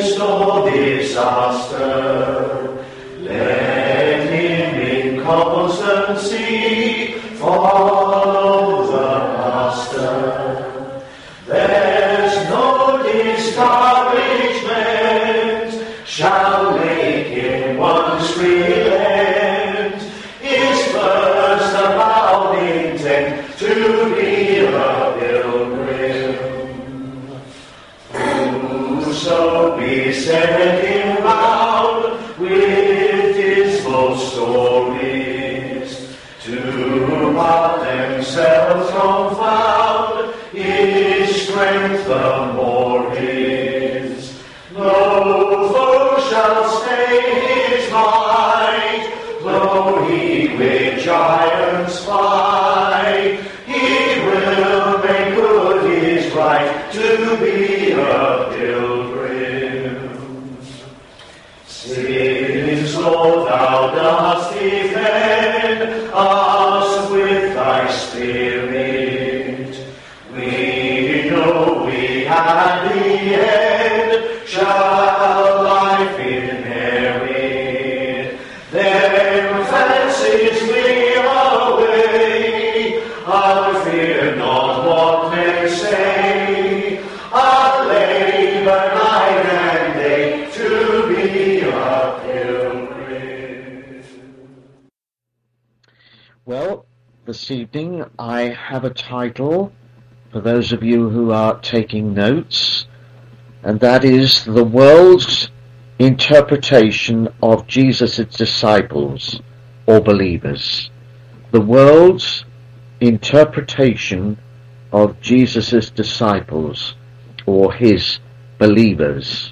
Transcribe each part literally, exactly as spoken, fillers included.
midst of disaster, let him in constancy follow the Master. There's no discouragement shall make him once relent his first avowed intent to be a pilgrim. Whoso beset him round with dismal stories, to what themselves confound his strength the more is. No foe shall stay his might, though he with giants fight. He will make good his right to be a pilgrim. Since, Lord, thou dost defend us with thy Spirit, we know we at the end shall life inherit. Then fancies we away, I'll fear not what men say. I'll labor night and day to be a pilgrim. Well, this evening I have a title for those of you who are taking notes, and that is The World's Interpretation of Jesus' Disciples or Believers. The World's Interpretation of Jesus' Disciples or His Believers.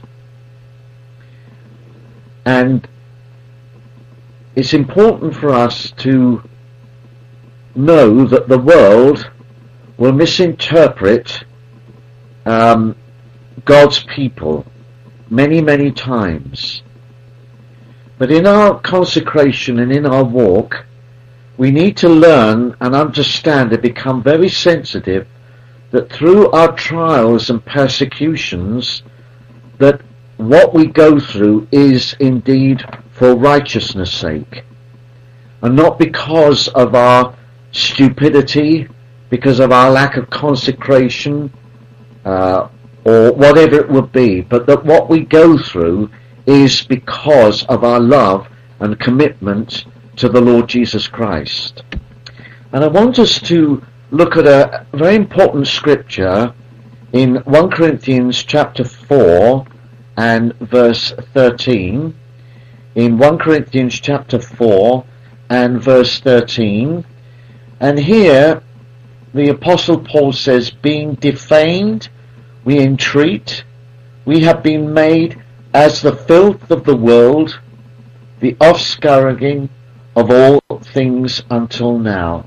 And it's important for us to know that the world will misinterpret um, God's people many, many times. But in our consecration and in our walk, we need to learn and understand and become very sensitive that through our trials and persecutions, that what we go through is indeed for righteousness' sake, and not because of our stupidity, because of our lack of consecration, uh, or whatever it would be, but that what we go through is because of our love and commitment to the Lord Jesus Christ. And I want us to look at a very important scripture in First Corinthians chapter four and verse thirteen. In First Corinthians chapter four and verse thirteen. And here the Apostle Paul says, being defamed, we entreat, we have been made as the filth of the world, the offscouring of all things until now.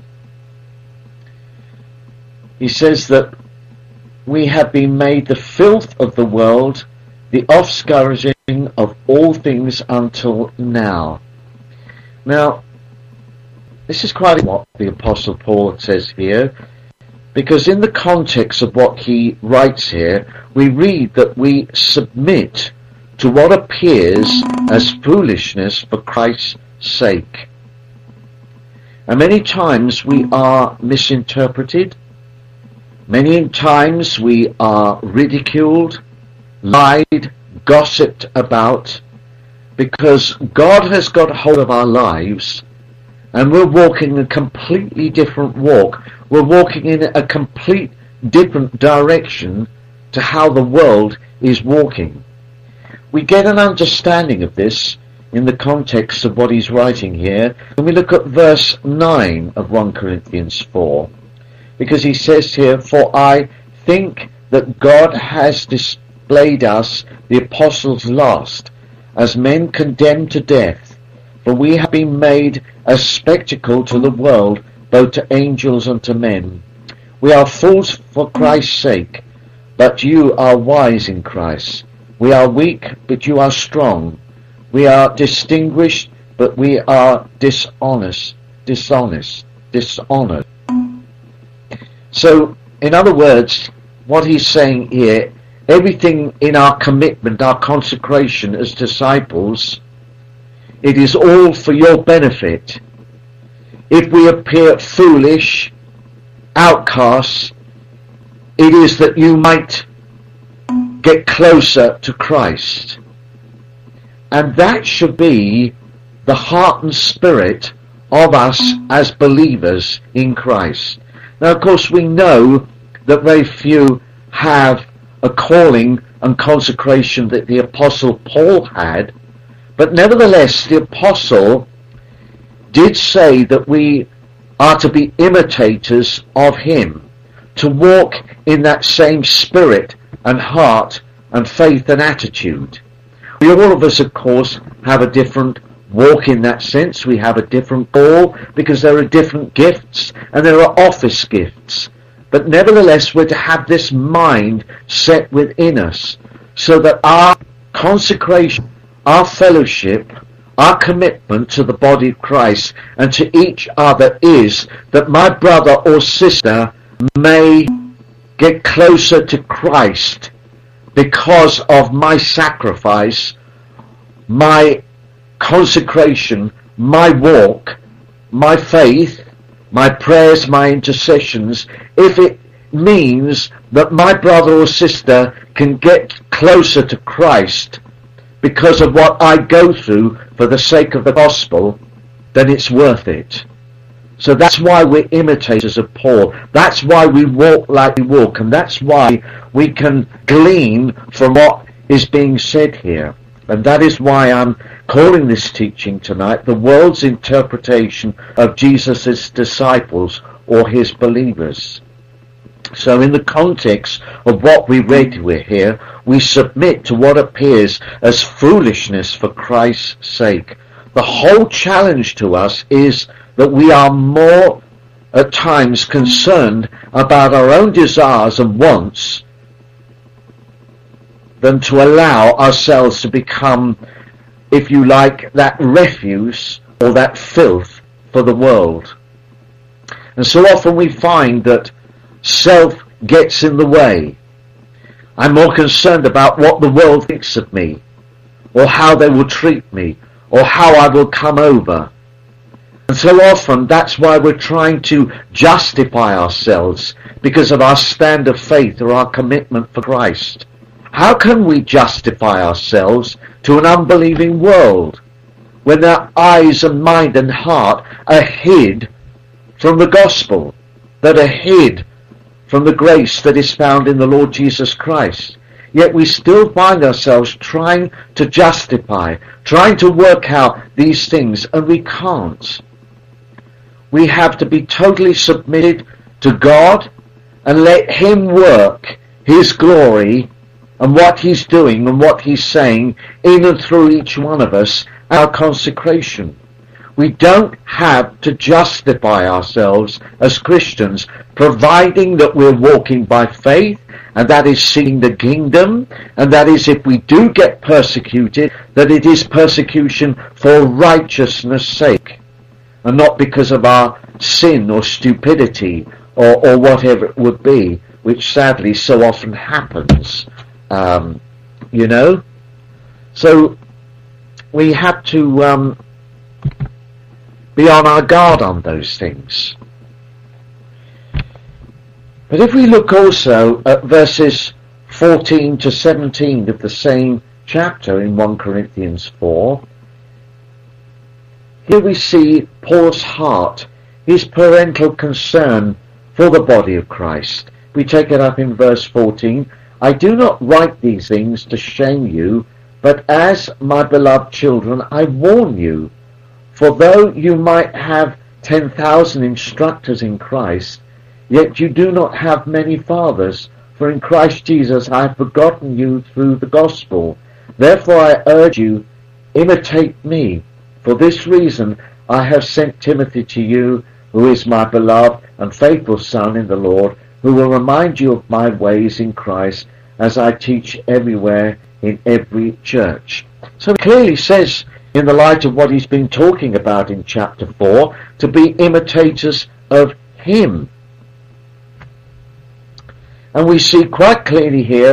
He says that we have been made the filth of the world, the offscouring of all things until now. Now, this is quite what the Apostle Paul says here, because in the context of what he writes here, we read that we submit to what appears as foolishness for Christ's sake. And many times we are misinterpreted, many times we are ridiculed, lied, gossiped about, because God has got hold of our lives and we're walking a completely different walk. We're walking in a complete different direction to how the world is walking. We get an understanding of this in the context of what he's writing here when we look at verse nine of First Corinthians four, because he says here, for I think that God has displayed us, the apostles last, as men condemned to death, for we have been made a spectacle to the world, both to angels and to men. We are fools for Christ's sake, but you are wise in Christ. We are weak, but you are strong. We are distinguished, but we are dishonest, dishonest, dishonored. So, in other words, what he's saying here everything in our commitment, our consecration as disciples, it is all for your benefit. If we appear foolish, outcasts, it is that you might get closer to Christ. And that should be the heart and spirit of us as believers in Christ. Now, of course, we know that very few have a calling and consecration that the Apostle Paul had, but nevertheless, the Apostle did say that we are to be imitators of him, to walk in that same spirit and heart and faith and attitude. We all of us, of course, have a different walk in that sense. We have a different call because there are different gifts and there are office gifts. But nevertheless, we're to have this mind set within us so that our consecration, our fellowship, our commitment to the body of Christ and to each other is that my brother or sister may get closer to Christ because of my sacrifice, my consecration, my walk, my faith, my prayers, my intercessions, if it means that my brother or sister can get closer to Christ because of what I go through for the sake of the gospel, then it's worth it. So that's why we're imitators of Paul. That's why we walk like we walk, and that's why we can glean from what is being said here. And that is why I'm calling this teaching tonight the world's interpretation of Jesus' disciples or his believers. So in the context of what we read here, we submit to what appears as foolishness for Christ's sake. The whole challenge to us is that we are more at times concerned about our own desires and wants than to allow ourselves to become, if you like, that refuse or that filth for the world. And so often we find that self gets in the way. I'm more concerned about what the world thinks of me, or how they will treat me, or how I will come over. And so often that's why we're trying to justify ourselves because of our stand of faith or our commitment for Christ. How can we justify ourselves to an unbelieving world when their eyes and mind and heart are hid from the gospel, that are hid from the grace that is found in the Lord Jesus Christ? Yet we still find ourselves trying to justify, trying to work out these things, and we can't. We have to be totally submitted to God and let him work his glory and what he's doing and what he's saying in and through each one of us, our consecration. We don't have to justify ourselves as Christians, providing that we're walking by faith, and that is seeing the kingdom, and that is if we do get persecuted, that it is persecution for righteousness' sake, and not because of our sin or stupidity or, or whatever it would be, which sadly so often happens. Um, you know, so we have to um, be on our guard on those things. But if we look also at verses fourteen to seventeen of the same chapter in First Corinthians four, here we see Paul's heart, his parental concern for the body of Christ. We take it up in verse fourteen. I do not write these things to shame you, but as my beloved children, I warn you. For though you might have ten thousand instructors in Christ, yet you do not have many fathers. For in Christ Jesus I have begotten you through the gospel. Therefore I urge you, imitate me. For this reason I have sent Timothy to you, who is my beloved and faithful son in the Lord, who will remind you of my ways in Christ, as I teach everywhere in every church. So it clearly says, in the light of what he's been talking about in chapter four, to be imitators of him. And we see quite clearly here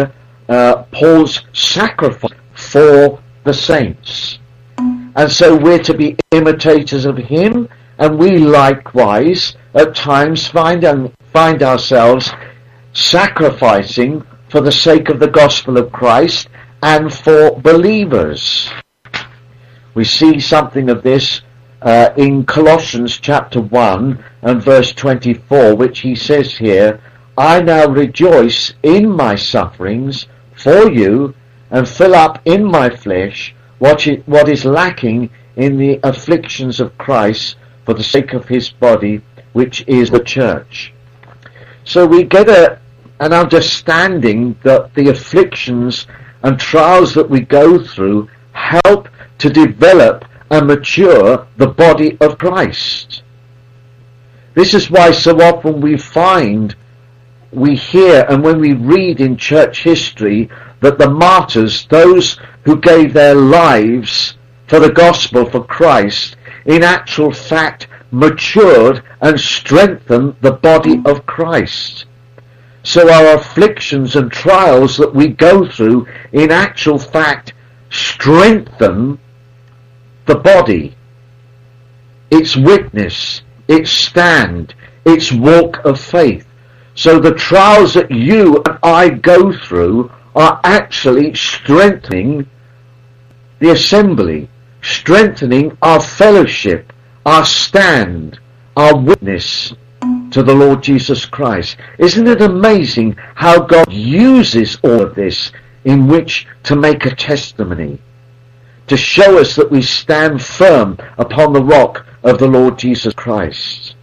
uh, Paul's sacrifice for the saints. And so we're to be imitators of him, and we likewise at times find, um, find ourselves sacrificing for the sake of the gospel of Christ and for believers. We see something of this uh, in Colossians chapter one and verse twenty-four, which he says here, I now rejoice in my sufferings for you, and fill up in my flesh what is, what is lacking in the afflictions of Christ for the sake of his body, which is the church. So we get a, an understanding that the afflictions and trials that we go through help to develop and mature the body of Christ. This is why so often we find, we hear, and when we read in church history, that the martyrs, those who gave their lives for the gospel, for Christ, in actual fact matured and strengthened the body of Christ. So our afflictions and trials that we go through in actual fact strengthen the body, its witness, its stand, its walk of faith. So the trials that you and I go through are actually strengthening the assembly, strengthening our fellowship, our stand, our witness to the Lord Jesus Christ. Isn't it amazing how God uses all of this in which to make a testimony, to show us that we stand firm upon the rock of the Lord Jesus Christ?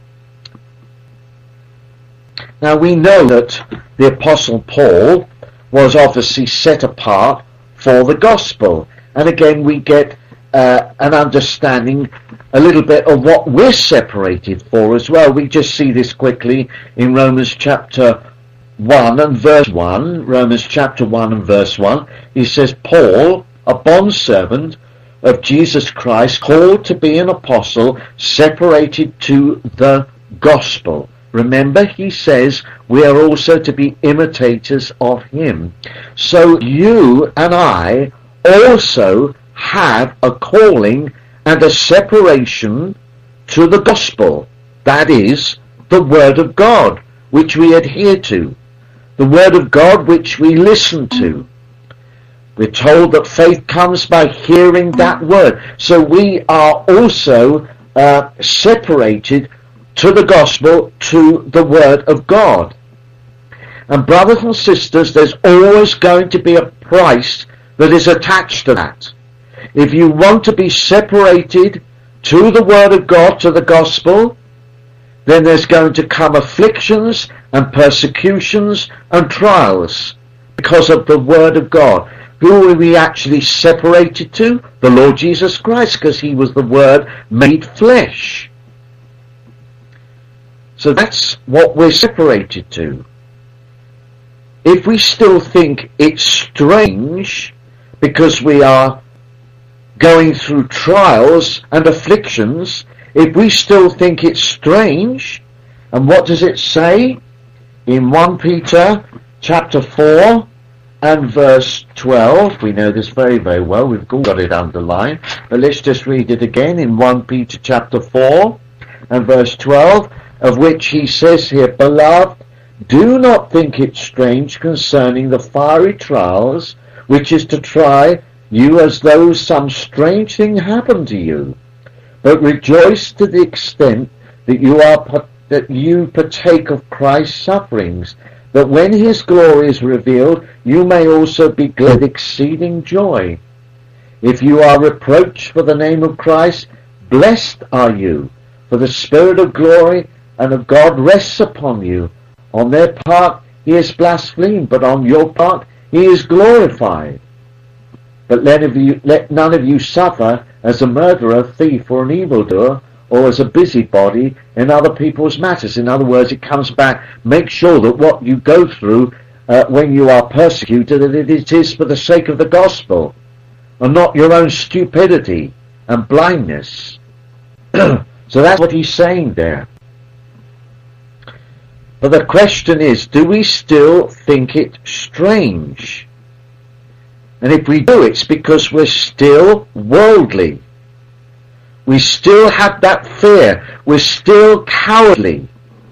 Now we know that the Apostle Paul was obviously set apart for the gospel, and again we get uh, an understanding a little bit of what we're separated for as well. We just see this quickly in Romans chapter one and verse one. Romans chapter one and verse one. He says, Paul, a bondservant of Jesus Christ, called to be an apostle, separated to the gospel. Remember, he says we are also to be imitators of him. So you and I also have a calling and a separation to the gospel. That is, the word of God, which we adhere to. The word of God, which we listen to. We're told that faith comes by hearing that word. So we are also uh, separated to the gospel, to the word of God. And brothers and sisters, there's always going to be a price that is attached to that. If you want to be separated to the word of God, to the gospel, then there's going to come afflictions and persecutions and trials because of the word of God. Who are we actually separated to? The Lord Jesus Christ, because he was the word made flesh. So that's what we're separated to. If we still think it's strange because we are going through trials and afflictions, if we still think it's strange, and what does it say? In First Peter chapter four and verse twelve, we know this very, very well, we've all got it underlined, but let's just read it again in First Peter chapter four and verse twelve, of which he says here, Beloved, do not think it strange concerning the fiery trials, which is to try you as though some strange thing happened to you, but rejoice to the extent that you are that you partake of Christ's sufferings, that when his glory is revealed, you may also be glad with exceeding joy. If you are reproached for the name of Christ, blessed are you, for the Spirit of glory and of God rests upon you. On their part he is blasphemed, but on your part he is glorified. But let, of you, let none of you suffer as a murderer, thief, or an evildoer, or as a busybody in other people's matters. In other words, it comes back, make sure that what you go through uh, when you are persecuted, that it is for the sake of the gospel, and not your own stupidity and blindness. So that's what he's saying there. But the question is, do we still think it strange? And if we do, it's because we're still worldly. We still have that fear. We're still cowardly.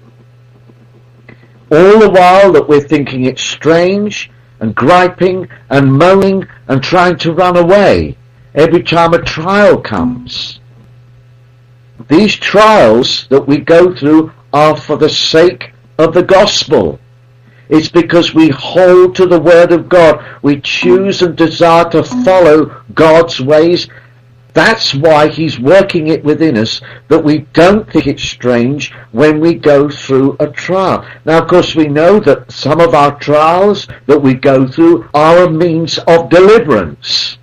All the while that we're thinking it's strange and griping and moaning and trying to run away every time a trial comes. These trials that we go through are for the sake of the gospel. It's because we hold to the word of God. We choose and desire to follow God's ways. That's why he's working it within us, that we don't think it's strange when we go through a trial. Now, of course, we know that some of our trials that we go through are a means of deliverance.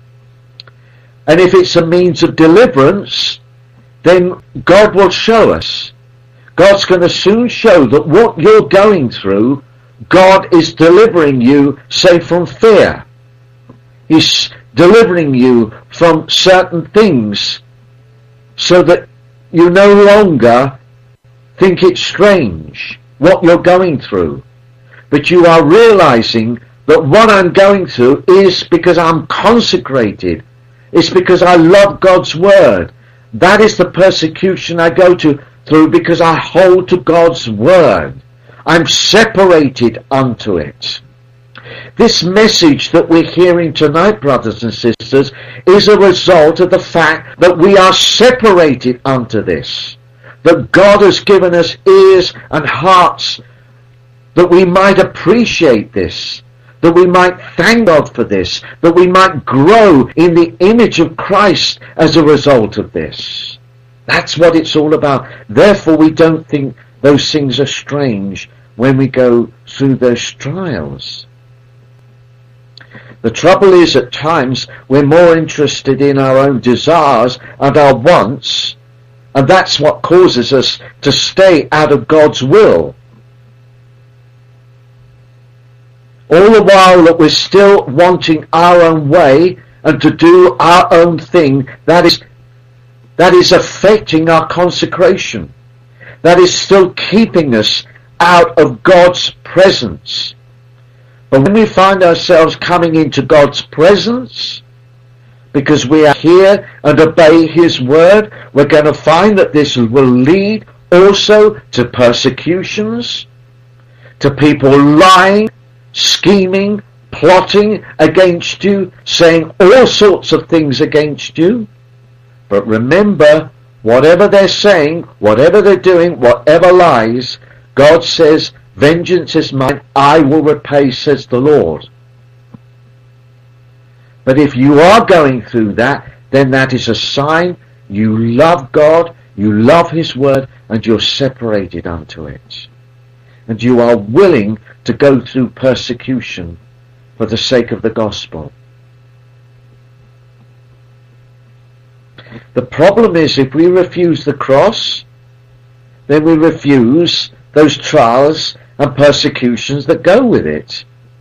And if it's a means of deliverance, then God will show us. God's going to soon show that what you're going through, God is delivering you, say, from fear. He's delivering you from certain things so that you no longer think it's strange what you're going through. But you are realizing that what I'm going through is because I'm consecrated. It's because I love God's word. That is the persecution I go to through because I hold to God's word. I'm separated unto it. This message that we're hearing tonight, brothers and sisters, is a result of the fact that we are separated unto this. That God has given us ears and hearts that we might appreciate this, that we might thank God for this, that we might grow in the image of Christ as a result of this. That's what it's all about. Therefore, we don't think those things are strange when we go through those trials. The trouble is, at times, we're more interested in our own desires and our wants, and that's what causes us to stay out of God's will. All the while that we're still wanting our own way and to do our own thing, that is, that is affecting our consecration. That is still keeping us out of God's presence. But when we find ourselves coming into God's presence, because we are here and obey his word, we're going to find that this will lead also to persecutions, to people lying, scheming, plotting against you, saying all sorts of things against you. But remember, whatever they're saying, whatever they're doing, whatever lies, God says, vengeance is mine, I will repay, says the Lord. But if you are going through that, then that is a sign you love God, you love his word, and you're separated unto it. And you are willing to go through persecution for the sake of the gospel. The problem is, if we refuse the cross, then we refuse those trials and persecutions that go with it.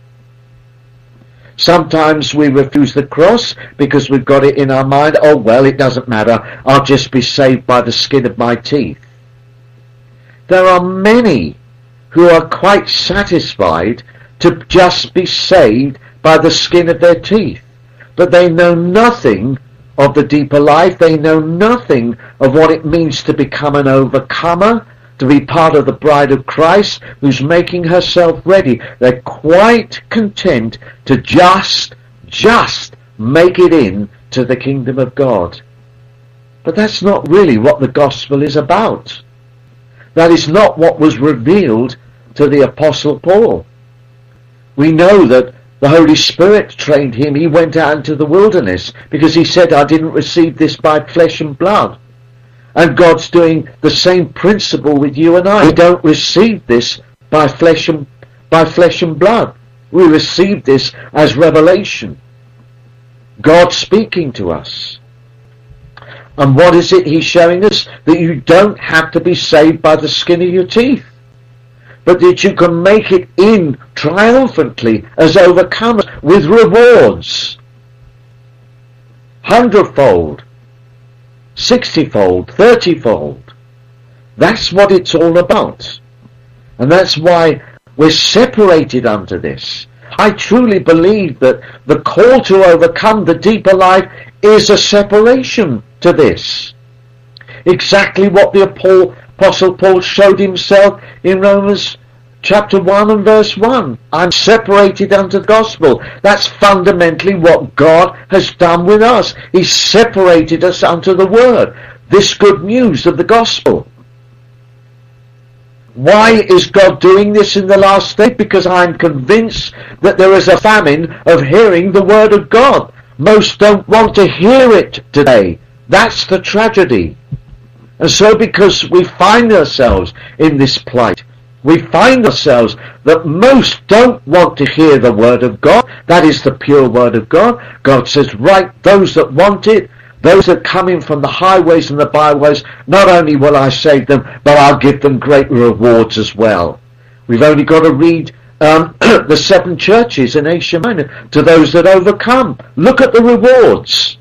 Sometimes we refuse the cross because we've got it in our mind, oh well, it doesn't matter, I'll just be saved by the skin of my teeth. There are many who are quite satisfied to just be saved by the skin of their teeth, but they know nothing of the deeper life. They know nothing of what it means to become an overcomer, to be part of the bride of Christ who's making herself ready. They're quite content to just, just make it in to the kingdom of God. But that's not really what the gospel is about. That is not what was revealed to the Apostle Paul. We know that the Holy Spirit trained him. He went out into the wilderness because he said, I didn't receive this by flesh and blood. And God's doing the same principle with you and I. We don't receive this by flesh and, by flesh and blood. We receive this as revelation. God speaking to us. And what is it he's showing us? That you don't have to be saved by the skin of your teeth, but that you can make it in triumphantly as overcomers with rewards. Hundredfold, sixtyfold, thirtyfold. That's what it's all about. And that's why we're separated unto this. I truly believe that the call to overcome the deeper life is a separation to this. Exactly what the Apostle Paul showed himself in Romans chapter one and verse one. I'm separated unto the gospel. That's fundamentally what God has done with us. He's separated us unto the word. This good news of the gospel. Why is God doing this in the last day? Because I'm convinced that there is a famine of hearing the word of God. Most don't want to hear it today. That's the tragedy. And so because we find ourselves in this plight, we find ourselves that most don't want to hear the word of God. That is the pure word of God. God says, right, those that want it, those that come in from the highways and the byways, not only will I save them, but I'll give them great rewards as well. We've only got to read um, the seven churches in Asia Minor, to those that overcome. Look at the rewards.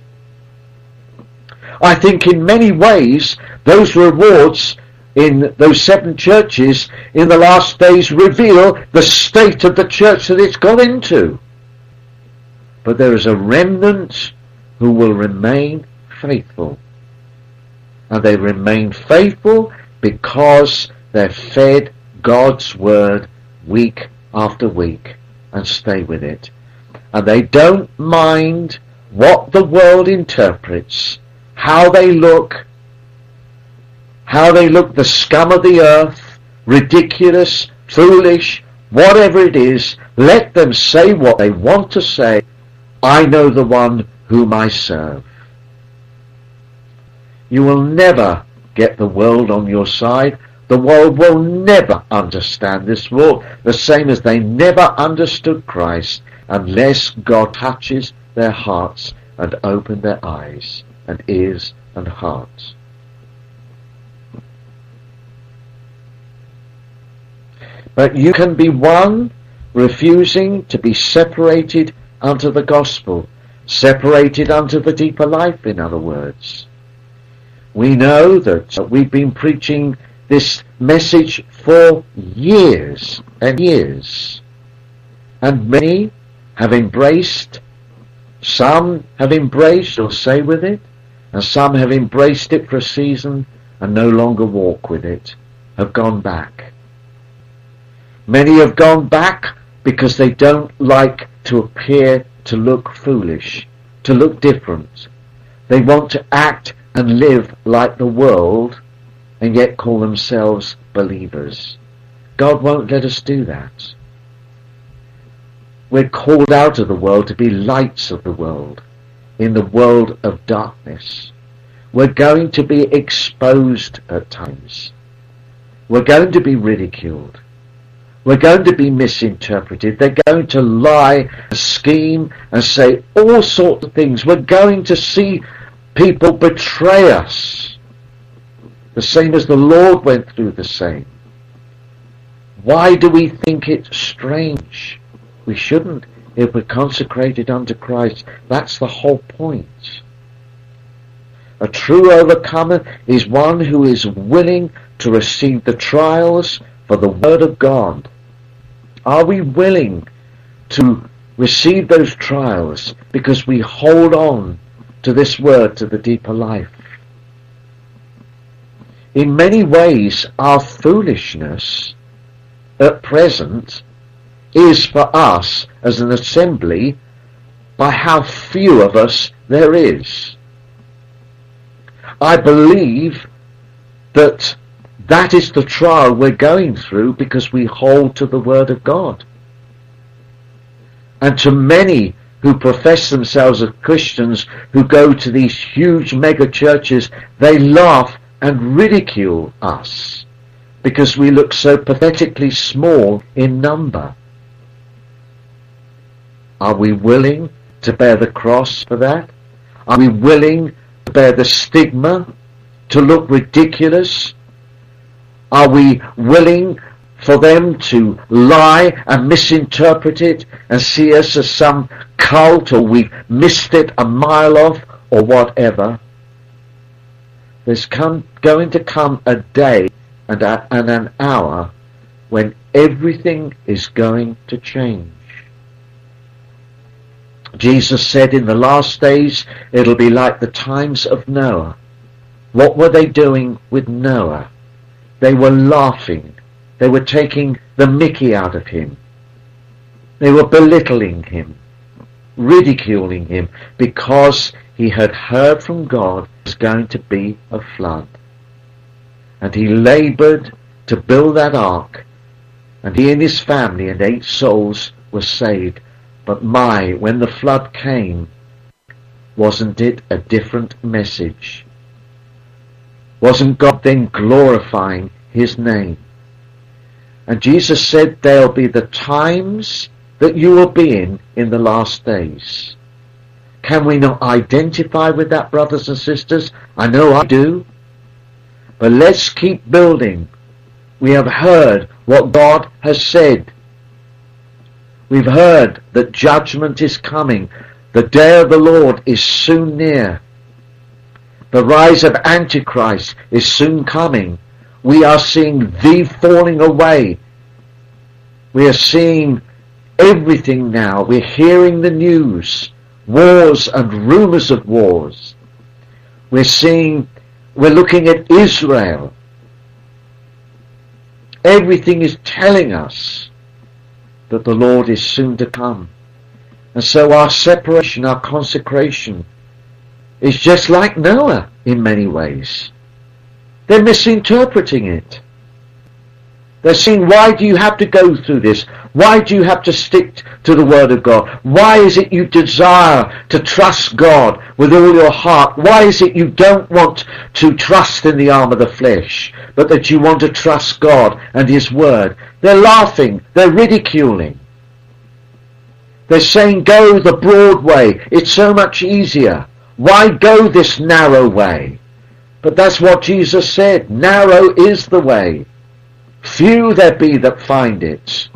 I think in many ways, those rewards in those seven churches in the last days reveal the state of the church that it's got into. But there is a remnant who will remain faithful. And they remain faithful because they're fed God's word week after week and stay with it. And they don't mind what the world interprets, how they look, how they look the scum of the earth, ridiculous, foolish, whatever it is. Let them say what they want to say. I know the one whom I serve. You will never get the world on your side. The world will never understand this walk, the same as they never understood Christ, unless God touches their hearts and opens their eyes and ears and hearts. But you can be one refusing to be separated unto the gospel, separated unto the deeper life, in other words. We know that we've been preaching this message for years and years, and many have embraced, some have embraced or stay with it, and some have embraced it for a season and no longer walk with it, have gone back. Many have gone back because they don't like to appear to look foolish, to look different. They want to act and live like the world and yet call themselves believers. God won't let us do that. We're called out of the world to be lights of the world, in the world of darkness. We're going to be exposed at times. We're going to be ridiculed. We're going to be misinterpreted. They're going to lie, scheme, and say all sorts of things. We're going to see people betray us, the same as the Lord went through the same. Why do we think it strange? We shouldn't if we're consecrated unto Christ. That's the whole point. A true overcomer is one who is willing to receive the trials for the word of God. Are we willing to receive those trials because we hold on to this word, to the deeper life? In many ways, our foolishness at present is for us as an assembly by how few of us there is. I believe that that is the trial we're going through because we hold to the word of God. And to many who profess themselves as Christians, who go to these huge mega churches, they laugh and ridicule us because we look so pathetically small in number. Are we willing to bear the cross for that? Are we willing to bear the stigma, to look ridiculous? Are we willing for them to lie and misinterpret it and see us as some cult, or we've missed it a mile off, or whatever? There's come, going to come a day and, a, and an hour when everything is going to change. Jesus said in the last days it'll be like the times of Noah. What were they doing with Noah? They were laughing. They were taking the mickey out of him. They were belittling him, ridiculing him, because he had heard from God there was going to be a flood. And he labored to build that ark, and he and his family and eight souls were saved. But my, when the flood came, wasn't it a different message? Wasn't God then glorifying his name? And Jesus said there'll be the times that you will be in in the last days. Can we not identify with that, brothers and sisters? I know I do. But let's keep building. We have heard what God has said. We've heard that judgment is coming. The day of the Lord is soon near. The rise of Antichrist is soon coming. We are seeing the falling away. We are seeing everything now. We're hearing the news. Wars and rumors of wars. We're seeing, we're looking at Israel. Everything is telling us that the Lord is soon to come. And so our separation, our consecration, is just like Noah in many ways. They're misinterpreting it. They're saying, why do you have to go through this? Why do you have to stick to the Word of God? Why is it you desire to trust God with all your heart? Why is it you don't want to trust in the arm of the flesh, but that you want to trust God and His Word? They're laughing. They're ridiculing. They're saying, go the broad way. It's so much easier. Why go this narrow way? But that's what Jesus said. Narrow is the way. Few there be that find it.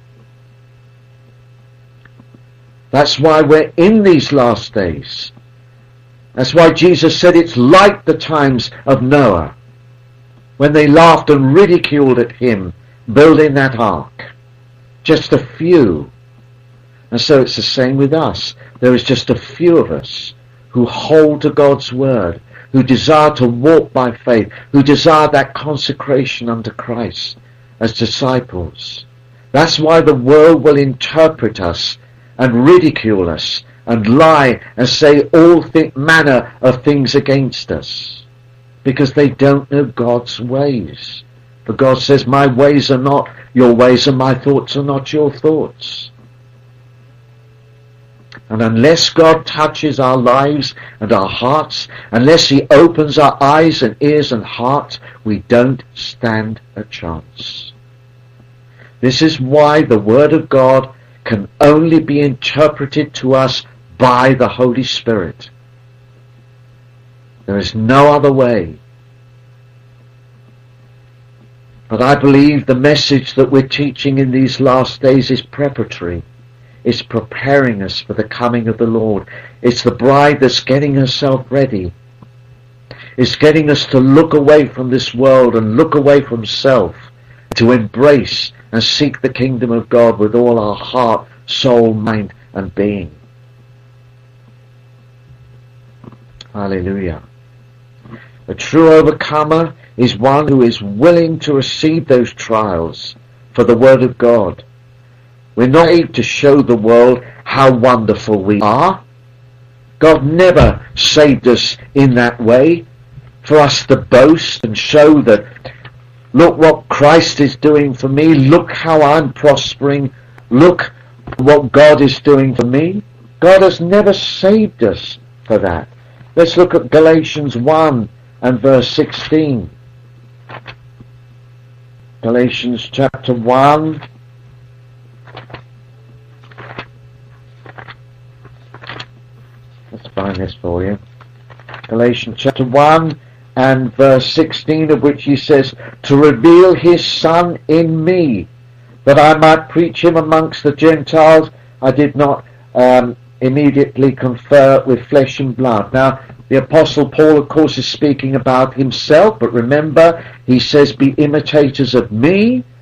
That's why we're in these last days. That's why Jesus said it's like the times of Noah, when they laughed and ridiculed at him building that ark. Just a few. And so it's the same with us. There is just a few of us who hold to God's word, who desire to walk by faith, who desire that consecration unto Christ as disciples. That's why the world will interpret us and ridicule us and lie and say all th- manner of things against us, because they don't know God's ways. For God says, my ways are not your ways and my thoughts are not your thoughts. And unless God touches our lives and our hearts, unless He opens our eyes and ears and hearts, we don't stand a chance. This is why the Word of God can only be interpreted to us by the Holy Spirit. There is no other way. But I believe the message that we're teaching in these last days is preparatory. It's preparing us for the coming of the Lord. It's the bride that's getting herself ready. It's getting us to look away from this world and look away from self, to embrace and seek the kingdom of God with all our heart, soul, mind, and being. Hallelujah. A true overcomer is one who is willing to receive those trials for the word of God. We're not able to show the world how wonderful we are. God never saved us in that way for us to boast and show that, look what Christ is doing for me, look how I'm prospering, look what God is doing for me. God has never saved us for that. Let's look at Galatians one and verse sixteen. Galatians chapter one. Let's find this for you. Galatians chapter one and verse sixteen, of which he says, to reveal his Son in me, that I might preach him amongst the Gentiles. I did not um, immediately confer with flesh and blood. Now, the Apostle Paul, of course, is speaking about himself, but remember, he says, be imitators of me.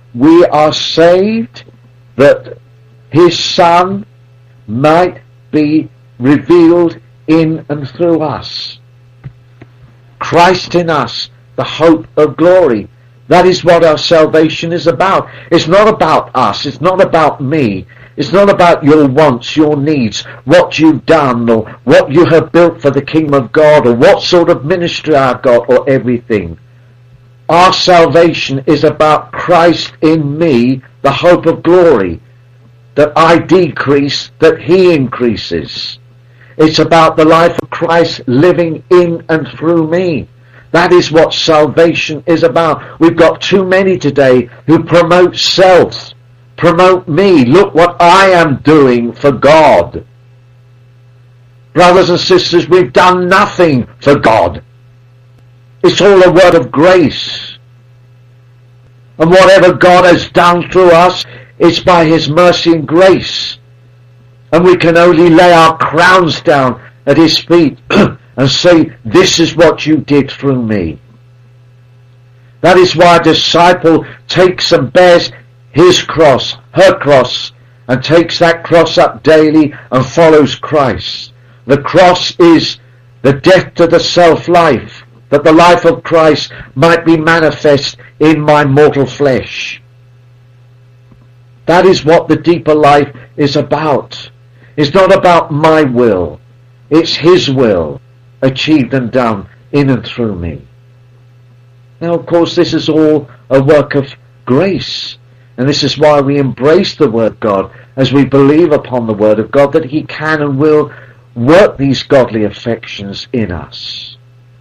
We are saved that his Son might be revealed in and through us. Christ in us, the hope of glory. That is what our salvation is about. It's not about us. It's not about me. It's not about your wants, your needs, what you've done, or what you have built for the kingdom of God, or what sort of ministry I've got, or everything. Our salvation is about Christ in me, the hope of glory. That I decrease, that he increases. It's about the life of Christ living in and through me. That is what salvation is about. We've got too many today who promote self, promote me. Look what I am doing for God. Brothers and sisters, we've done nothing for God. It's all a word of grace. And whatever God has done through us, it's by his mercy and grace. And we can only lay our crowns down at his feet and say, this is what you did through me. That is why a disciple takes and bears his cross, her cross, and takes that cross up daily and follows Christ. The cross is the death to the self-life, that the life of Christ might be manifest in my mortal flesh. That is what the deeper life is about. It's not about my will. It's his will achieved and done in and through me. Now, of course, this is all a work of grace. And this is why we embrace the Word of God, as we believe upon the Word of God, that he can and will work these godly affections in us.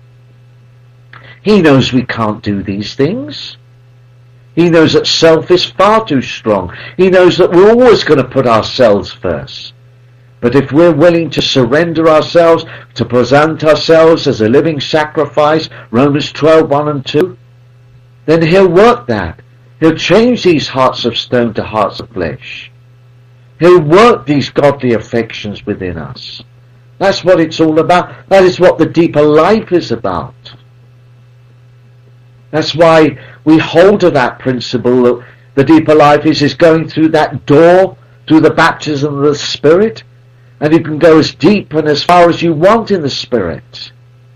He knows we can't do these things. He knows that self is far too strong. He knows that we're always going to put ourselves first. But if we're willing to surrender ourselves, to present ourselves as a living sacrifice, Romans twelve, one and two, then he'll work that. He'll change these hearts of stone to hearts of flesh. He'll work these godly affections within us. That's what it's all about. That is what the deeper life is about. That's why we hold to that principle that the deeper life is, is going through that door, through the baptism of the Spirit, and you can go as deep and as far as you want in the Spirit.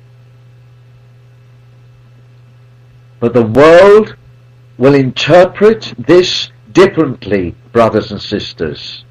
But the world will interpret this differently, brothers and sisters.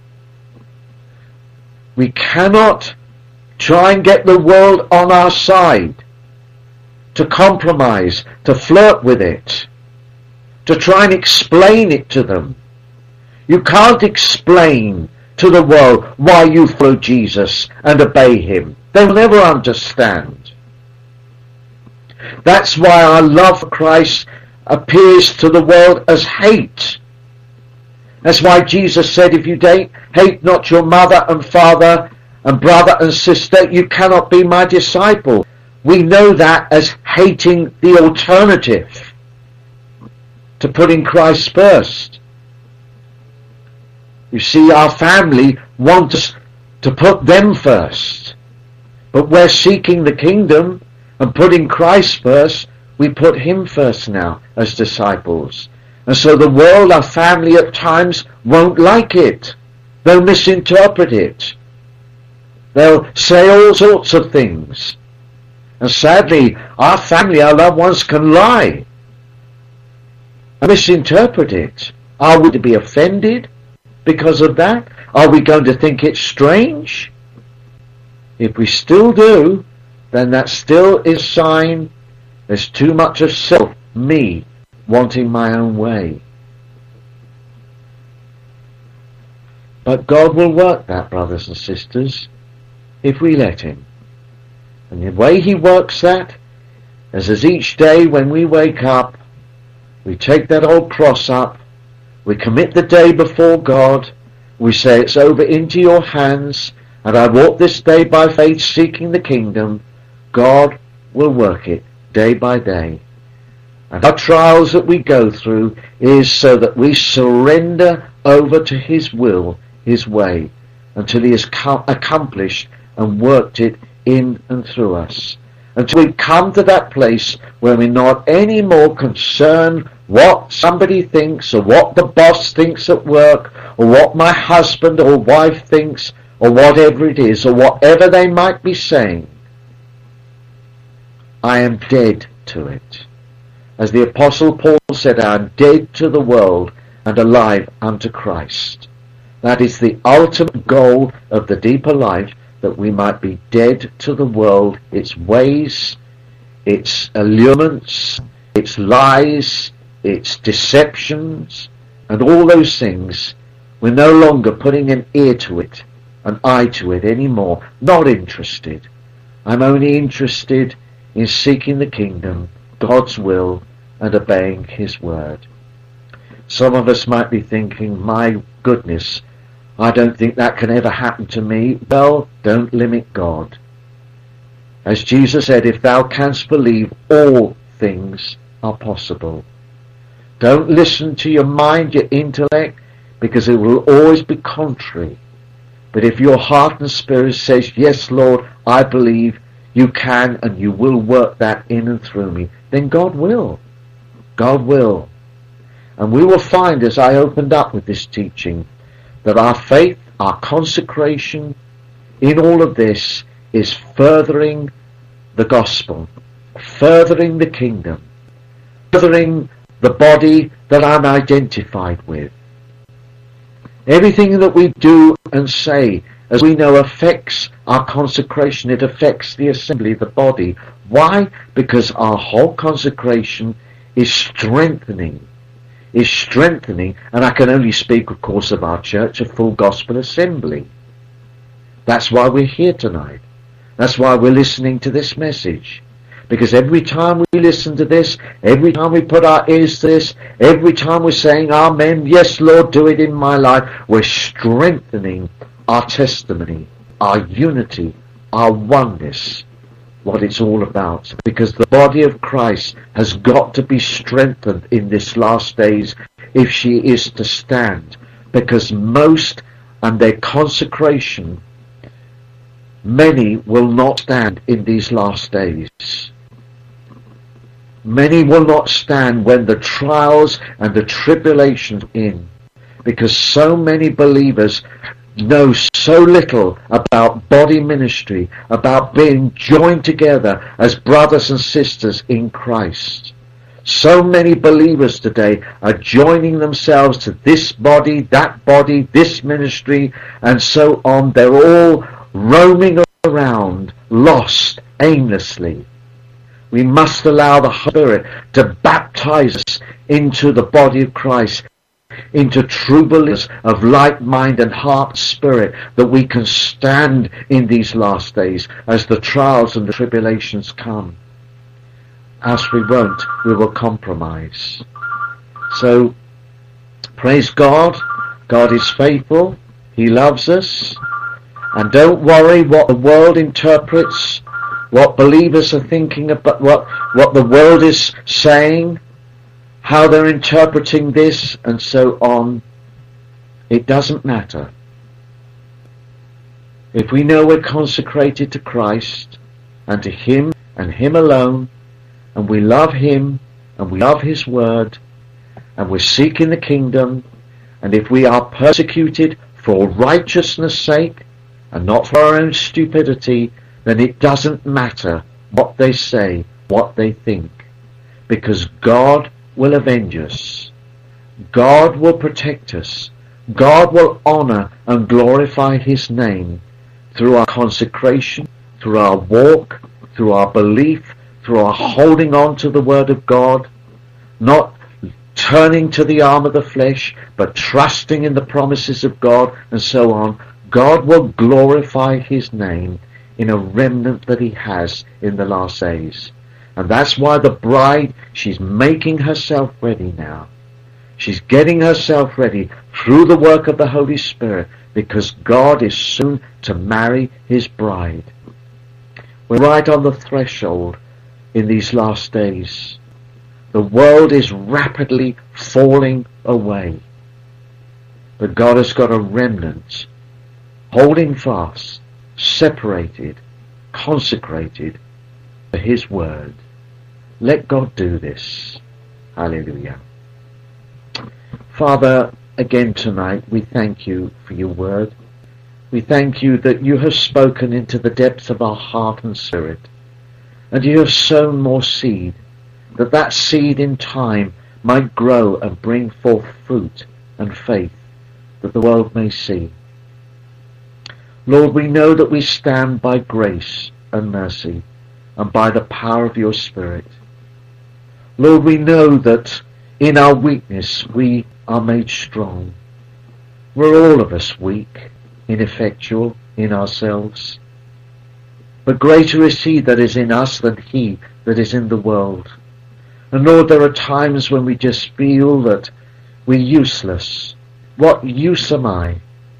We cannot try and get the world on our side, to compromise, to flirt with it, to try and explain it to them. You can't explain to the world why you follow Jesus and obey him. They will never understand. That's why our love for Christ appears to the world as hate. That's why Jesus said, if you hate not your mother and father and brother and sister, you cannot be my disciple. We know that as hating the alternative to putting Christ first. You see, our family want us to put them first. But we're seeking the kingdom and putting Christ first. We put him first now as disciples. And so the world, our family at times won't like it. They'll misinterpret it. They'll say all sorts of things. And sadly, our family, our loved ones can lie and misinterpret it. Are we to be offended because of that? Are we going to think it's strange? If we still do, then that still is a sign there's too much of self, me, wanting my own way. But God will work that, brothers and sisters, if we let him. And the way he works that is as each day when we wake up, we take that old cross up, we commit the day before God, we say it's over into your hands, and I walk this day by faith seeking the kingdom. God will work it day by day. And our trials that we go through is so that we surrender over to his will, his way, until he has accomplished and worked it in and through us. until we come to that place where we're not any more concerned what somebody thinks or what the boss thinks at work or what my husband or wife thinks or whatever it is or whatever they might be saying. I am dead to it. As the Apostle Paul said, I am dead to the world and alive unto Christ. That is the ultimate goal of the deeper life, that we might be dead to the world, its ways, its allurements, its lies, its deceptions, and all those things. We're no longer putting an ear to it, an eye to it anymore. Not interested. I'm only interested in seeking the kingdom, God's will, and obeying his word. Some of us might be thinking, my goodness, I don't think that can ever happen to me. Well, don't limit God. As Jesus said, if thou canst believe, all things are possible. Don't listen to your mind, your intellect, because it will always be contrary. But if your heart and spirit says, yes, Lord, I believe you can and you will work that in and through me, then God will. God will. And we will find, as I opened up with this teaching, that our faith, our consecration in all of this is furthering the gospel, furthering the kingdom, furthering the body that I'm identified with. Everything that we do and say, as we know, affects our consecration. It affects the assembly, the body. Why? Because our whole consecration is strengthening is strengthening, and I can only speak, of course, of our church, a full gospel assembly. That's why we're here tonight. That's why we're listening to this message. Because every time we listen to this, every time we put our ears to this, every time we're saying, Amen, yes, Lord, do it in my life, we're strengthening our testimony, our unity, our oneness, what it's all about. Because the body of Christ has got to be strengthened in this last days if she is to stand. Because most and their consecration, many will not stand in these last days. Many will not stand when the trials and the tribulations are in. Because so many believers know so little about body ministry, about being joined together as brothers and sisters in Christ. So many believers today are joining themselves to this body, that body, this ministry, and so on. They're all roaming around, lost, aimlessly. We must allow the Holy Spirit to baptize us into the body of Christ, into true believers of like mind and heart spirit, that we can stand in these last days as the trials and the tribulations come. As we won't, we will compromise. So, praise God. God is faithful. He loves us. And don't worry what the world interprets, what believers are thinking about, what, what the world is saying, how they're interpreting this, and so on. It doesn't matter. If we know we're consecrated to Christ and to Him and Him alone, and we love Him and we love His Word, and we're seeking the kingdom, and if we are persecuted for righteousness' sake and not for our own stupidity, then it doesn't matter what they say, what they think, because God will avenge us. God will protect us. God will honor and glorify His name through our consecration, through our walk, through our belief, through our holding on to the Word of God, not turning to the arm of the flesh, but trusting in the promises of God, and so on. God will glorify His name in a remnant that He has in the last days. And that's why the bride, she's making herself ready now. She's getting herself ready through the work of the Holy Spirit, because God is soon to marry His bride. We're right on the threshold in these last days. The world is rapidly falling away. But God has got a remnant holding fast, separated, consecrated his word. Let God do this. Hallelujah. Father, again tonight we thank you for your word. We thank you that you have spoken into the depths of our heart and spirit, and you have sown more seed, that that seed in time might grow and bring forth fruit and faith that the world may see. Lord, we know that we stand by grace and mercy and by the power of your Spirit. Lord, we know that in our weakness we are made strong. We're all of us weak, ineffectual in ourselves. But greater is he that is in us than he that is in the world. And Lord, there are times when we just feel that we're useless. What use am I?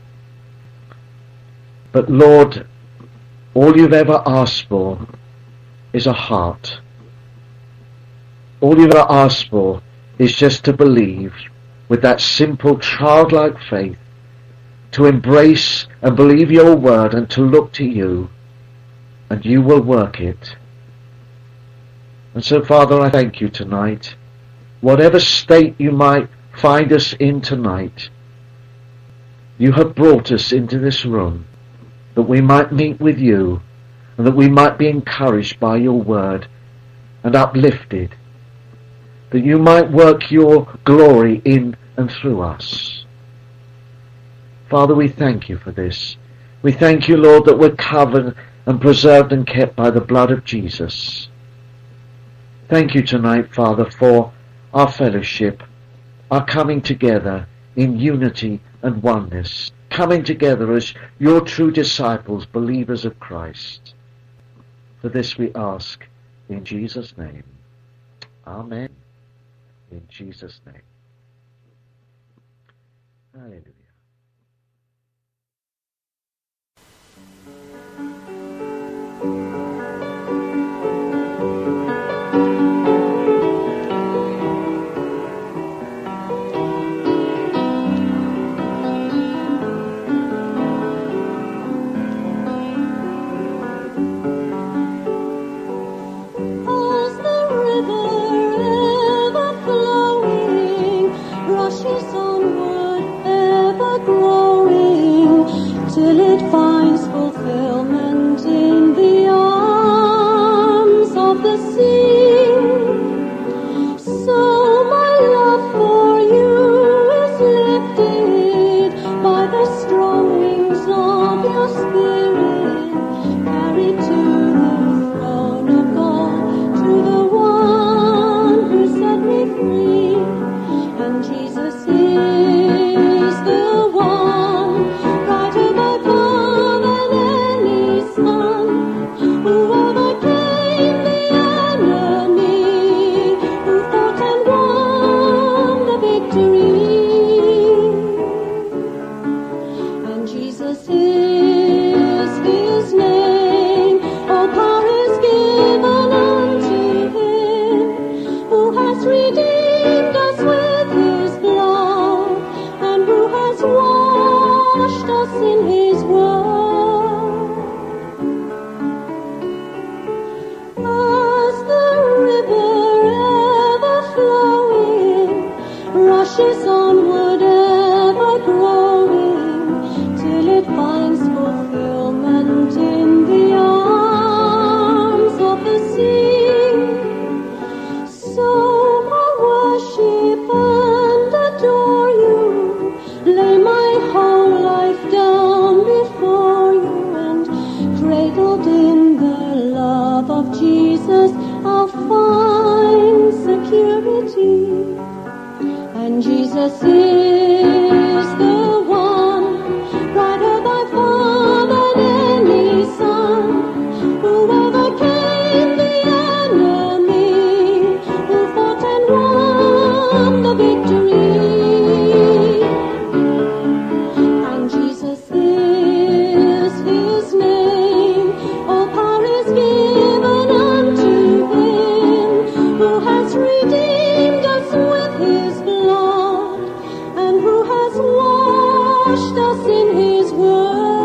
But Lord, all you've ever asked for is a heart. All you've ever asked for is just to believe with that simple childlike faith, to embrace and believe your word and to look to you, and you will work it. And so, Father, I thank you tonight. Whatever state you might find us in tonight, you have brought us into this room that we might meet with you and that we might be encouraged by your word and uplifted, that you might work your glory in and through us. Father, we thank you for this. We thank you, Lord, that we're covered and preserved and kept by the blood of Jesus. Thank you tonight, Father, for our fellowship, our coming together in unity and oneness, coming together as your true disciples, believers of Christ. For this we ask in Jesus' name. Amen. In Jesus' name. Hallelujah. Till it finds fulfillment in the arms of the sea. So my love for you is lifted by the strong wings of your spirit, carried to the throne of God, to the one who set me free. And Jesus is the one brighter by far than any sun, who overcame the enemy, who fought and won the victory. And Jesus is his name, all power is given unto him, who has redeemed us with his blood, and who has washed us in his word. As the river ever flowing rushes onward, ever growing, till it finds fulfillment in the arms of the sea. So I worship and adore you, lay my whole life down before you, and cradled in the love of Jesus I'll find security. And Jesus is the one, brighter by far than any sun, who overcame the enemy, who fought and won the victory. And Jesus is his name, all power is given unto him, who has redeemed us with his blood, and who has washed us in his word.